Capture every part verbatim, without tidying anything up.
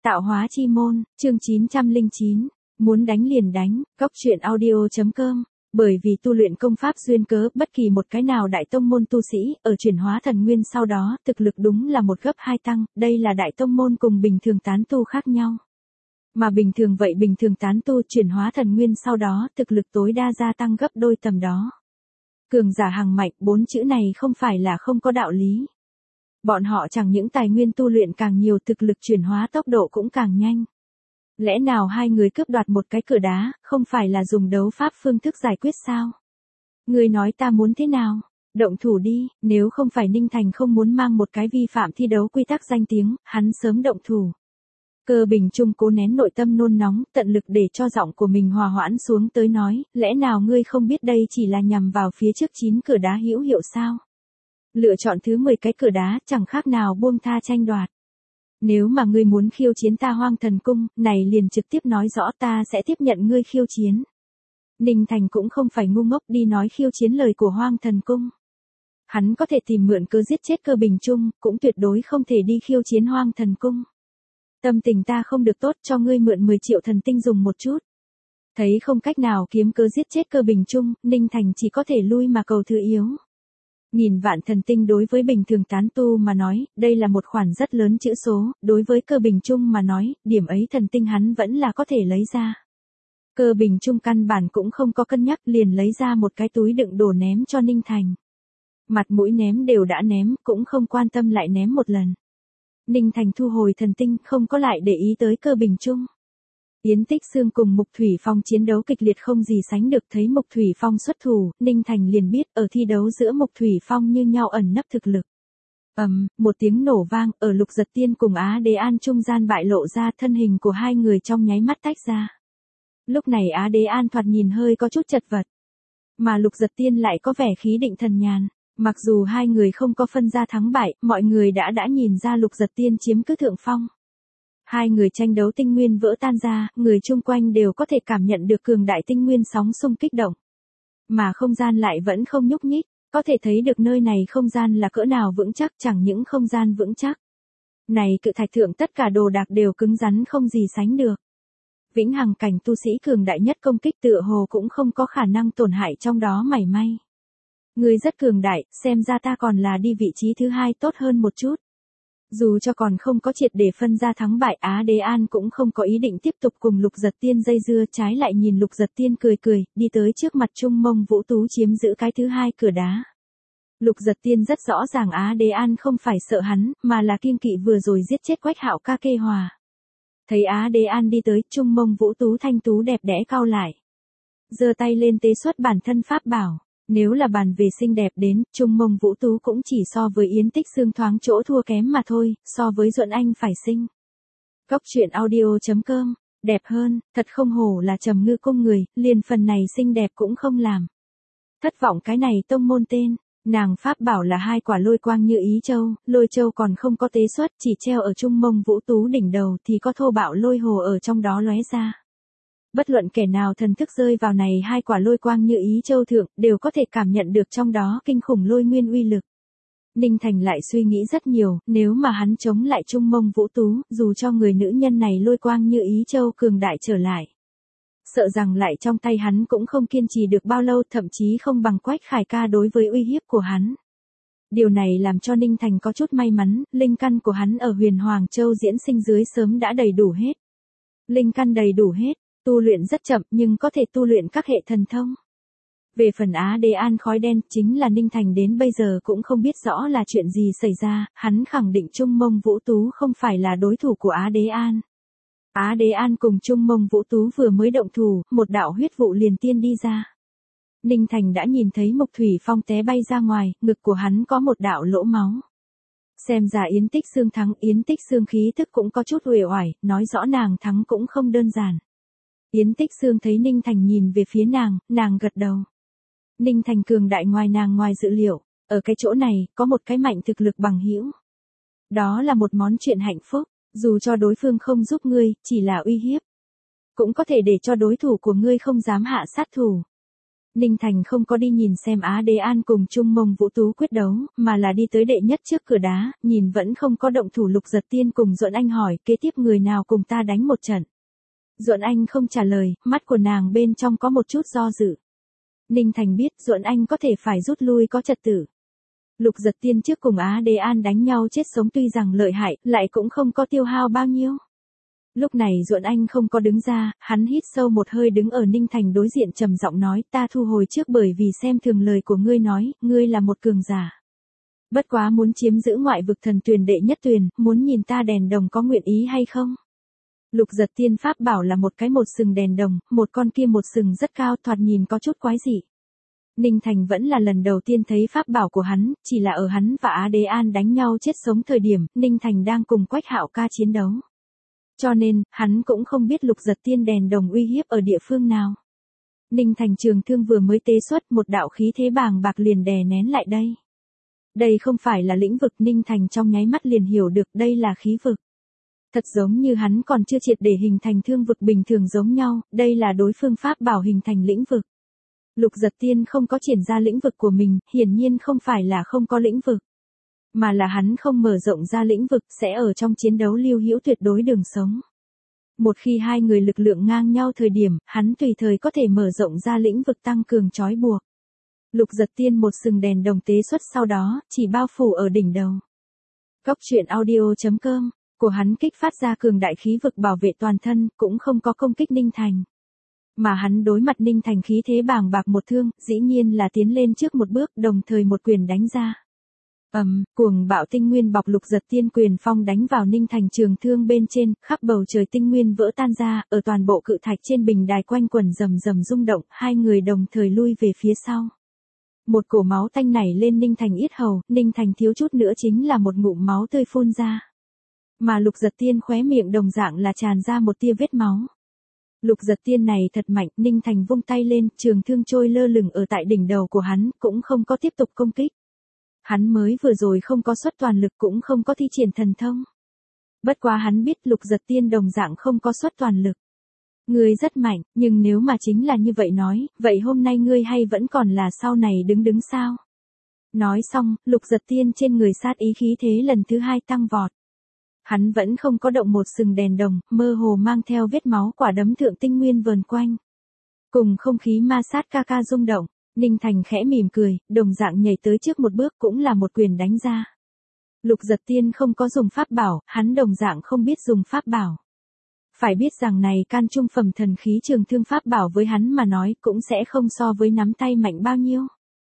Tạo hóa chi môn, chương chín trăm lẻ chín, muốn đánh liền đánh, góc truyện audio chấm com. Bởi vì tu luyện công pháp duyên cớ, bất kỳ một cái nào đại tông môn tu sĩ, ở chuyển hóa thần nguyên sau đó, thực lực đúng là một gấp hai tăng, đây là đại tông môn cùng bình thường tán tu khác nhau. Mà bình thường vậy bình thường tán tu chuyển hóa thần nguyên sau đó, thực lực tối đa gia tăng gấp đôi tầm đó. Cường giả hằng mạnh, bốn chữ này không phải là không có đạo lý. Bọn họ chẳng những tài nguyên tu luyện càng nhiều, thực lực chuyển hóa tốc độ cũng càng nhanh. Lẽ nào hai người cướp đoạt một cái cửa đá, không phải là dùng đấu pháp phương thức giải quyết sao? Người nói ta muốn thế nào? Động thủ đi, nếu không phải Ninh Thành không muốn mang một cái vi phạm thi đấu quy tắc danh tiếng, hắn sớm động thủ. Cơ Bình Trung cố nén nội tâm nôn nóng, tận lực để cho giọng của mình hòa hoãn xuống tới nói, lẽ nào ngươi không biết đây chỉ là nhằm vào phía trước chín cửa đá hữu hiệu sao? Lựa chọn thứ mười cái cửa đá, chẳng khác nào buông tha tranh đoạt. Nếu mà ngươi muốn khiêu chiến ta Hoang Thần Cung, này liền trực tiếp nói rõ ta sẽ tiếp nhận ngươi khiêu chiến. Ninh Thành cũng không phải ngu ngốc đi nói khiêu chiến lời của Hoang Thần Cung. Hắn có thể tìm mượn cớ giết chết Cơ Bình Trung, cũng tuyệt đối không thể đi khiêu chiến Hoang Thần Cung. Tâm tình ta không được tốt, cho ngươi mượn mười triệu thần tinh dùng một chút. Thấy không cách nào kiếm cớ giết chết Cơ Bình Trung, Ninh Thành chỉ có thể lui mà cầu thứ yếu. Nghìn vạn thần tinh đối với bình thường tán tu mà nói, đây là một khoản rất lớn chữ số, đối với Cơ Bình Trung mà nói, điểm ấy thần tinh hắn vẫn là có thể lấy ra. Cơ Bình Trung căn bản cũng không có cân nhắc, liền lấy ra một cái túi đựng đồ ném cho Ninh Thành. Mặt mũi ném đều đã ném, cũng không quan tâm lại ném một lần. Ninh Thành thu hồi thần tinh, không có lại để ý tới Cơ Bình Trung. Yến Tích Xương cùng Mục Thủy Phong chiến đấu kịch liệt không gì sánh được, thấy Mục Thủy Phong xuất thủ, Ninh Thành liền biết ở thi đấu giữa Mục Thủy Phong như nhau ẩn nấp thực lực. Ầm, um, một tiếng nổ vang, ở Lục Giật Tiên cùng Á Đế An trung gian bại lộ ra, thân hình của hai người trong nháy mắt tách ra. Lúc này Á Đế An thoạt nhìn hơi có chút chật vật, mà Lục Giật Tiên lại có vẻ khí định thần nhàn. Mặc dù hai người không có phân ra thắng bại, mọi người đã đã nhìn ra Lục Giật Tiên chiếm cứ thượng phong. Hai người tranh đấu tinh nguyên vỡ tan ra, người chung quanh đều có thể cảm nhận được cường đại tinh nguyên sóng xung kích động. Mà không gian lại vẫn không nhúc nhích, có thể thấy được nơi này không gian là cỡ nào vững chắc, chẳng những không gian vững chắc. Này cự thạch thượng tất cả đồ đạc đều cứng rắn không gì sánh được. Vĩnh hằng cảnh tu sĩ cường đại nhất công kích tựa hồ cũng không có khả năng tổn hại trong đó mảy may. Người rất cường đại, xem ra ta còn là đi vị trí thứ hai tốt hơn một chút. Dù cho còn không có triệt để phân ra thắng bại, Á Đế An cũng không có ý định tiếp tục cùng Lục Giật Tiên dây dưa, trái lại nhìn Lục Giật Tiên cười cười, đi tới trước mặt Trung Mông Vũ Tú chiếm giữ cái thứ hai cửa đá. Lục Giật Tiên rất rõ ràng Á Đế An không phải sợ hắn, mà là kiêng kỵ vừa rồi giết chết Quách Hạo Ca Kê Hòa. Thấy Á Đế An đi tới, Trung Mông Vũ Tú thanh tú đẹp đẽ cau lại, giơ tay lên tế xuất bản thân pháp bảo. Nếu là bàn về xinh đẹp đến, Trung Mông Vũ Tú cũng chỉ so với Yến Tích Xương thoáng chỗ thua kém mà thôi, so với Duẫn Anh phải xinh. Góc truyện audio chấm com, đẹp hơn, thật không hổ là Trầm Ngư Cung người, liền phần này xinh đẹp cũng không làm. Thất vọng cái này tông môn tên, nàng pháp bảo là hai quả lôi quang như ý châu, lôi châu còn không có tế xuất, chỉ treo ở Trung Mông Vũ Tú đỉnh đầu thì có thô bạo lôi hồ ở trong đó lóe ra. Bất luận kẻ nào thần thức rơi vào này hai quả lôi quang như ý châu thượng, đều có thể cảm nhận được trong đó kinh khủng lôi nguyên uy lực. Ninh Thành lại suy nghĩ rất nhiều, nếu mà hắn chống lại Trung Mông Vũ Tú, dù cho người nữ nhân này lôi quang như ý châu cường đại trở lại, sợ rằng lại trong tay hắn cũng không kiên trì được bao lâu, thậm chí không bằng Quách Khải Ca đối với uy hiếp của hắn. Điều này làm cho Ninh Thành có chút may mắn, linh căn của hắn ở Huyền Hoàng Châu diễn sinh dưới sớm đã đầy đủ hết. Linh căn đầy đủ hết. Tu luyện rất chậm nhưng có thể tu luyện các hệ thần thông. Về phần Á Đế An khói đen, chính là Ninh Thành đến bây giờ cũng không biết rõ là chuyện gì xảy ra, hắn khẳng định Trung Mông Vũ Tú không phải là đối thủ của Á Đế An. Á Đế An cùng Trung Mông Vũ Tú vừa mới động thủ, một đạo huyết vụ liền tiên đi ra. Ninh Thành đã nhìn thấy Mục Thủy Phong té bay ra ngoài, ngực của hắn có một đạo lỗ máu. Xem ra Yến Tích Xương thắng, Yến Tích Xương khí thức cũng có chút uể oải, nói rõ nàng thắng cũng không đơn giản. Yến Tích Xương thấy Ninh Thành nhìn về phía nàng, nàng gật đầu. Ninh Thành cường đại ngoài nàng ngoài dự liệu, ở cái chỗ này, có một cái mạnh thực lực bằng hữu. Đó là một món chuyện hạnh phúc, dù cho đối phương không giúp ngươi, chỉ là uy hiếp. Cũng có thể để cho đối thủ của ngươi không dám hạ sát thủ. Ninh Thành không có đi nhìn xem Á Đế An cùng Trung Mông Vũ Tú quyết đấu, mà là đi tới đệ nhất trước cửa đá, nhìn vẫn không có động thủ Lục Giật Tiên cùng Duẫn Anh hỏi, kế tiếp người nào cùng ta đánh một trận. Duẫn Anh không trả lời, mắt của nàng bên trong có một chút do dự. Ninh Thành biết Duẫn Anh có thể phải rút lui có trật tự. Lục Giật Tiên trước cùng Á Đế An đánh nhau chết sống tuy rằng lợi hại, lại cũng không có tiêu hao bao nhiêu. Lúc này Duẫn Anh không có đứng ra, hắn hít sâu một hơi đứng ở Ninh Thành đối diện trầm giọng nói, ta thu hồi trước bởi vì xem thường lời của ngươi nói, ngươi là một cường giả. Bất quá muốn chiếm giữ ngoại vực thần tuyền đệ nhất tuyền, muốn nhìn ta đèn đồng có nguyện ý hay không? Lục Giật Tiên pháp bảo là một cái một sừng đèn đồng, một con kia một sừng rất cao thoạt nhìn có chút quái dị. Ninh Thành vẫn là lần đầu tiên thấy pháp bảo của hắn, chỉ là ở hắn và Á Đế An đánh nhau chết sống thời điểm, Ninh Thành đang cùng Quách Hạo Ca chiến đấu. Cho nên, hắn cũng không biết Lục Giật Tiên đèn đồng uy hiếp ở địa phương nào. Ninh Thành trường thương vừa mới tế xuất một đạo khí thế bàng bạc liền đè nén lại đây. Đây không phải là lĩnh vực, Ninh Thành trong nháy mắt liền hiểu được đây là khí vực. Thật giống như hắn còn chưa triệt để hình thành thương vực bình thường giống nhau, đây là đối phương pháp bảo hình thành lĩnh vực. Lục Giật Tiên không có triển ra lĩnh vực của mình, hiển nhiên không phải là không có lĩnh vực. Mà là hắn không mở rộng ra lĩnh vực sẽ ở trong chiến đấu lưu hữu tuyệt đối đường sống. Một khi hai người lực lượng ngang nhau thời điểm, hắn tùy thời có thể mở rộng ra lĩnh vực tăng cường trói buộc. Lục Giật Tiên một sừng đèn đồng tế xuất sau đó, chỉ bao phủ ở đỉnh đầu. Góc truyện audio chấm com, của hắn kích phát ra cường đại khí vực bảo vệ toàn thân, cũng không có công kích Ninh Thành. Mà hắn đối mặt Ninh Thành khí thế bàng bạc một thương, dĩ nhiên là tiến lên trước một bước, đồng thời một quyền đánh ra. Ầm, um, cuồng bạo tinh nguyên bọc Lục Giật Tiên quyền phong đánh vào Ninh Thành trường thương bên trên, khắp bầu trời tinh nguyên vỡ tan ra, ở toàn bộ cự thạch trên bình đài quanh quẩn rầm rầm rung động, hai người đồng thời lui về phía sau. Một cổ máu tanh nảy lên Ninh Thành yết hầu, Ninh Thành thiếu chút nữa chính là một ngụm máu tươi phun ra. Mà Lục Giật Tiên khóe miệng đồng dạng là tràn ra một tia vết máu. Lục Giật Tiên này thật mạnh, Ninh Thành vung tay lên, trường thương trôi lơ lửng ở tại đỉnh đầu của hắn, cũng không có tiếp tục công kích. Hắn mới vừa rồi không có xuất toàn lực cũng không có thi triển thần thông. Bất quá hắn biết Lục Giật Tiên đồng dạng không có xuất toàn lực. Ngươi rất mạnh, nhưng nếu mà chính là như vậy nói, vậy hôm nay ngươi hay vẫn còn là sau này đứng đứng sao? Nói xong, Lục Giật Tiên trên người sát ý khí thế lần thứ hai tăng vọt. Hắn vẫn không có động một sừng đèn đồng, mơ hồ mang theo vết máu quả đấm thượng tinh nguyên vờn quanh. Cùng không khí ma sát ca ca rung động, Ninh Thành khẽ mỉm cười, đồng dạng nhảy tới trước một bước cũng là một quyền đánh ra. Lục Giật Tiên không có dùng pháp bảo, hắn đồng dạng không biết dùng pháp bảo. Phải biết rằng này can trung phẩm thần khí trường thương pháp bảo với hắn mà nói cũng sẽ không so với nắm tay mạnh bao nhiêu.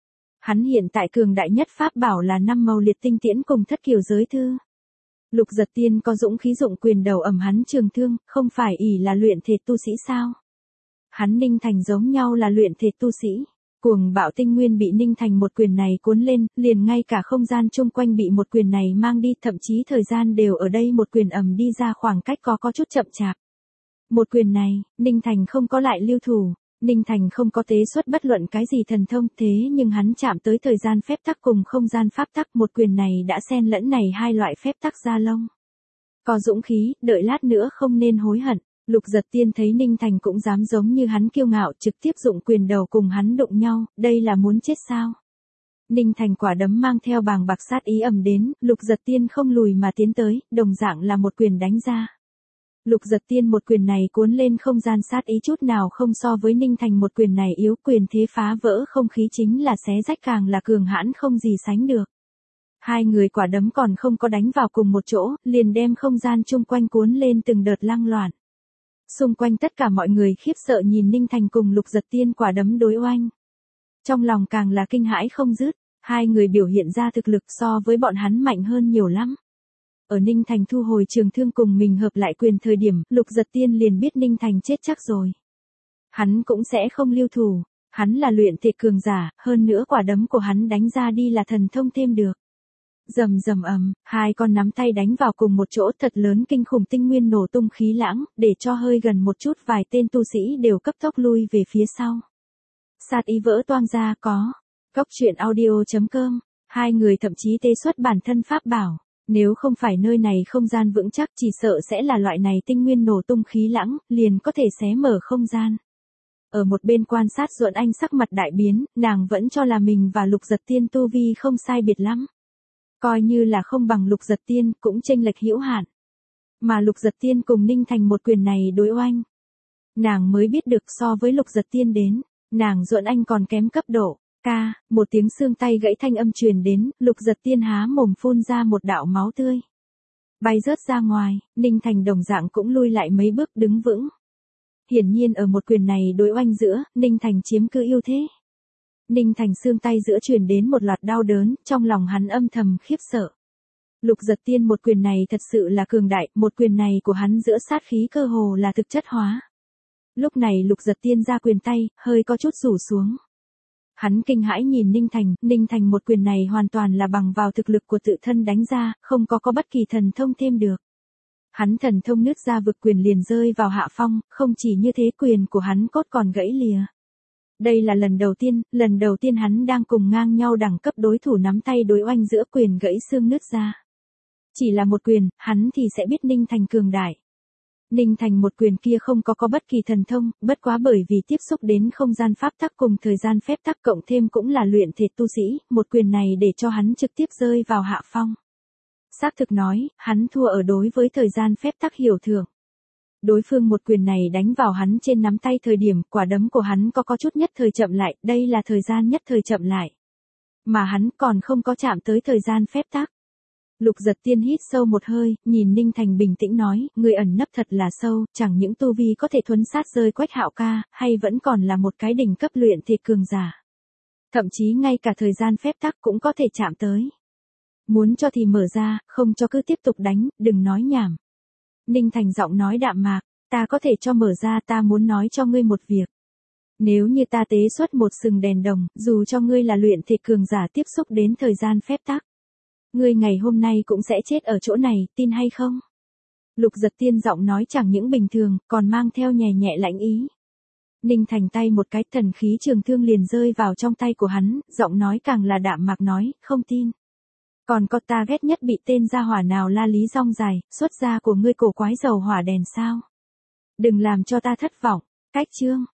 Hắn hiện tại cường đại nhất pháp bảo là năm màu liệt tinh tiễn cùng thất kiều giới thư. Lục Giật Tiên có dũng khí dụng quyền đầu ẩm hắn trường thương, không phải ỷ là luyện thể tu sĩ sao? Hắn Ninh Thành giống nhau là luyện thể tu sĩ. Cuồng bạo tinh nguyên bị Ninh Thành một quyền này cuốn lên, liền ngay cả không gian chung quanh bị một quyền này mang đi, thậm chí thời gian đều ở đây một quyền ầm đi ra khoảng cách có có chút chậm chạp. Một quyền này, Ninh Thành không có lại lưu thủ, Ninh Thành không có tế xuất bất luận cái gì thần thông, thế nhưng hắn chạm tới thời gian phép tắc cùng không gian pháp tắc, một quyền này đã xen lẫn này hai loại phép tắc ra lông. Có dũng khí, đợi lát nữa không nên hối hận. Lục Giật Tiên thấy Ninh Thành cũng dám giống như hắn kiêu ngạo trực tiếp dụng quyền đầu cùng hắn đụng nhau, đây là muốn chết sao? Ninh Thành quả đấm mang theo bàng bạc sát ý ầm đến, Lục Giật Tiên không lùi mà tiến tới, đồng dạng là một quyền đánh ra. Lục Giật Tiên một quyền này cuốn lên không gian sát ý chút nào không so với Ninh Thành một quyền này yếu, quyền thế phá vỡ không khí chính là xé rách càng là cường hãn không gì sánh được. Hai người quả đấm còn không có đánh vào cùng một chỗ, liền đem không gian chung quanh cuốn lên từng đợt lăng loạn. Xung quanh tất cả mọi người khiếp sợ nhìn Ninh Thành cùng Lục Giật Tiên quả đấm đối oanh. Trong lòng càng là kinh hãi không dứt, hai người biểu hiện ra thực lực so với bọn hắn mạnh hơn nhiều lắm. Ở Ninh Thành thu hồi trường thương cùng mình hợp lại quyền thời điểm, Lục Giật Tiên liền biết Ninh Thành chết chắc rồi. Hắn cũng sẽ không lưu thủ, hắn là luyện thể cường giả, hơn nữa quả đấm của hắn đánh ra đi là thần thông thêm được. Rầm rầm ầm, hai con nắm tay đánh vào cùng một chỗ thật lớn kinh khủng tinh nguyên nổ tung khí lãng, để cho hơi gần một chút vài tên tu sĩ đều cấp tốc lui về phía sau. Sát ý vỡ toang ra có. Góc truyện audio chấm com, hai người thậm chí tế xuất bản thân pháp bảo, nếu không phải nơi này không gian vững chắc chỉ sợ sẽ là loại này tinh nguyên nổ tung khí lãng, liền có thể xé mở không gian. Ở một bên quan sát Duẫn Anh sắc mặt đại biến, nàng vẫn cho là mình và Lục Giật Tiên tu vi không sai biệt lắm. Coi như là không bằng Lục Giật Tiên, cũng chênh lệch hữu hạn. Mà Lục Giật Tiên cùng Ninh Thành một quyền này đối oanh. Nàng mới biết được so với Lục Giật Tiên đến, nàng Duẫn Anh còn kém cấp độ. Ca, một tiếng xương tay gãy thanh âm truyền đến, Lục Giật Tiên há mồm phun ra một đạo máu tươi. Bay rớt ra ngoài, Ninh Thành đồng dạng cũng lui lại mấy bước đứng vững. Hiển nhiên ở một quyền này đối oanh giữa, Ninh Thành chiếm cứ ưu thế. Ninh Thành xương tay giữa truyền đến một loạt đau đớn, trong lòng hắn âm thầm khiếp sợ. Lục Giật Tiên một quyền này thật sự là cường đại, một quyền này của hắn giữa sát khí cơ hồ là thực chất hóa. Lúc này Lục Giật Tiên ra quyền tay, hơi có chút rủ xuống. Hắn kinh hãi nhìn Ninh Thành, Ninh Thành một quyền này hoàn toàn là bằng vào thực lực của tự thân đánh ra, không có có bất kỳ thần thông thêm được. Hắn thần thông nứt ra vực quyền liền rơi vào hạ phong, không chỉ như thế quyền của hắn cốt còn gãy lìa. Đây là lần đầu tiên, lần đầu tiên hắn đang cùng ngang nhau đẳng cấp đối thủ nắm tay đối oanh giữa quyền gãy xương nứt ra. Chỉ là một quyền, hắn thì sẽ biết Ninh Thành cường đại. Ninh Thành một quyền kia không có có bất kỳ thần thông, bất quá bởi vì tiếp xúc đến không gian pháp tắc cùng thời gian phép tắc cộng thêm cũng là luyện thể tu sĩ, một quyền này để cho hắn trực tiếp rơi vào hạ phong. Xác thực nói, hắn thua ở đối với thời gian phép tắc hiểu thưởng. Đối phương một quyền này đánh vào hắn trên nắm tay thời điểm, quả đấm của hắn có có chút nhất thời chậm lại, đây là thời gian nhất thời chậm lại. Mà hắn còn không có chạm tới thời gian phép tắc. Lục Giật Tiên hít sâu một hơi, nhìn Ninh Thành bình tĩnh nói, người ẩn nấp thật là sâu, chẳng những tu vi có thể thuấn sát rơi Quách Hạo ca, hay vẫn còn là một cái đỉnh cấp luyện thể cường giả. Thậm chí ngay cả thời gian phép tắc cũng có thể chạm tới. Muốn cho thì mở ra, không cho cứ tiếp tục đánh, đừng nói nhảm. Ninh Thành giọng nói đạm mạc, ta có thể cho mở ra, ta muốn nói cho ngươi một việc. Nếu như ta tế xuất một sừng đèn đồng, dù cho ngươi là luyện thể cường giả tiếp xúc đến thời gian phép tắc, ngươi ngày hôm nay cũng sẽ chết ở chỗ này, tin hay không? Lục Giật Tiên giọng nói chẳng những bình thường, còn mang theo nhẹ nhẹ lãnh ý. Ninh Thành tay một cái thần khí trường thương liền rơi vào trong tay của hắn, giọng nói càng là đạm mạc nói, không tin. Còn có ta ghét nhất bị tên gia hỏa nào la lý rong dài, xuất gia của ngươi cổ quái dầu hỏa đèn sao? Đừng làm cho ta thất vọng, cách chương.